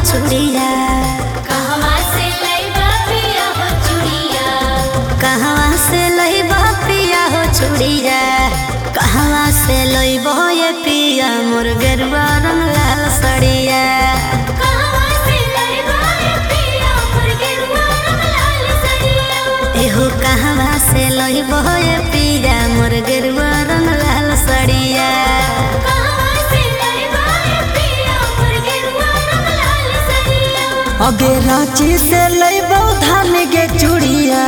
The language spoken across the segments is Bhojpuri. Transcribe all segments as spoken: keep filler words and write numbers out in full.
चूड़िया कहवा से लइबा पिया हो चूड़िया कहवा से लइबा पिया हो चूड़िया कहवा से लइबो ये पिया मोर गेरुआ रंग लाल सड़िया कहवा से लइबा पिया मोर गेरुआ रंग लाल सड़िया एहो कहवा से लइबो ये पिया मोर गेरुआ रंग लाल सड़िया कहवा से लइबा पिया मोर गेरुआ रंग लाल सड़िया अगे रांची से लइबो धान गे चूड़िया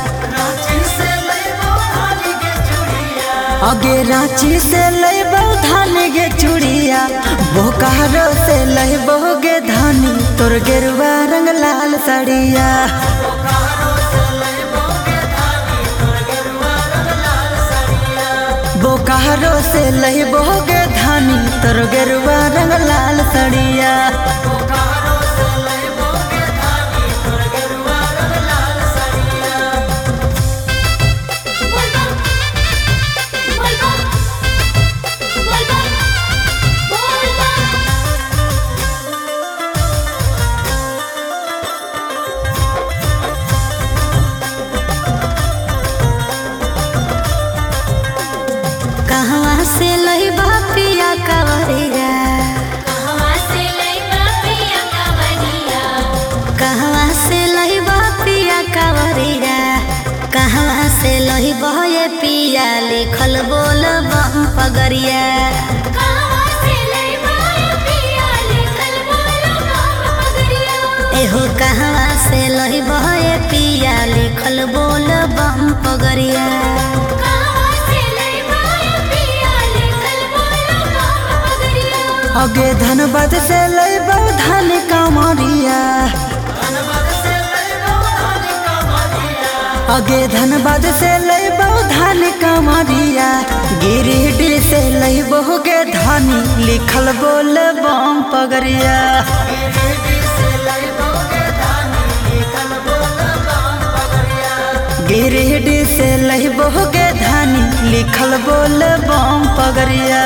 अगे रांची से लइबो धान गे चूड़िया बोकारो से लइबो गे धानी तोर गेरुआ रंग लाल साड़िया बोकारो से लइबो गे धानी तोर गेरुआ रंग लाल साड़िया कहवा से लइबा पिया कवरिया कहवा से लइबा पिया कावरिया कहवा से लइबा पिया कवरिया कहवा से लइबो ये पिया लिखल बोल बम पगरिया कहवा से लइबा पिया लिखल बोलो नाम पगरिया एहो कहवा से लइबो ये पिया लिखल बोल बम पगरिया कहवा से लइबा पिया लिखल बोलो नाम पगरिया अगे धनबाद से लइबो धान कामरिया अगे धनबाद से लइबो धान कामरिया गिरिडीह से लइबो गे धानी लिखल बोल बम पगरिया गिरिडीह से लइबो गे धानी लिखल बोल बम पगरिया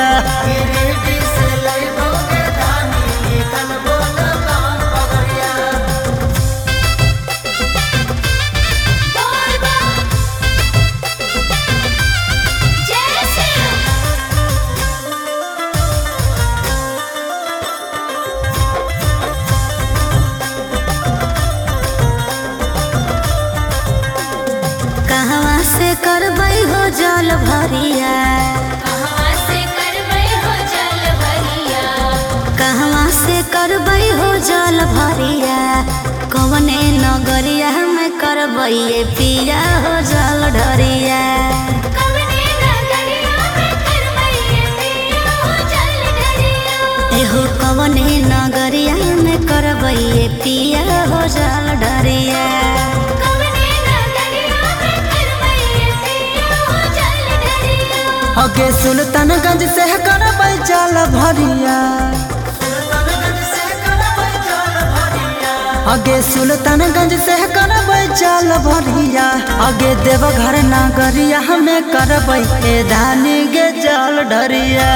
कहवा से करबै हो जल भरिया कहवा से करबै हो जल भरिया कहवा से करबै हो जल भरिया कवने नगरिया में करबै ये पिया हो जल ढरिया कवने नगरिया में करबै पिया हो जल ढरिया एहो कवने नगरिया में करबै ये पिया हो जल ढरिया कवने नगरिया में करबै पिया हो जल ढरिया अगे सुल्तानगंज से करबै जल भरिया अगे सुल्तानगंज से करबै जल भरिया अगे देवघर नागरिया हमें करबै ए धानी गे जल ढरिया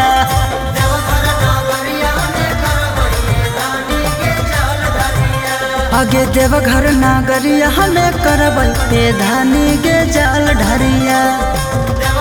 अगे देवघर नागरिया हमें करबै ए धानी गे जल ढरिया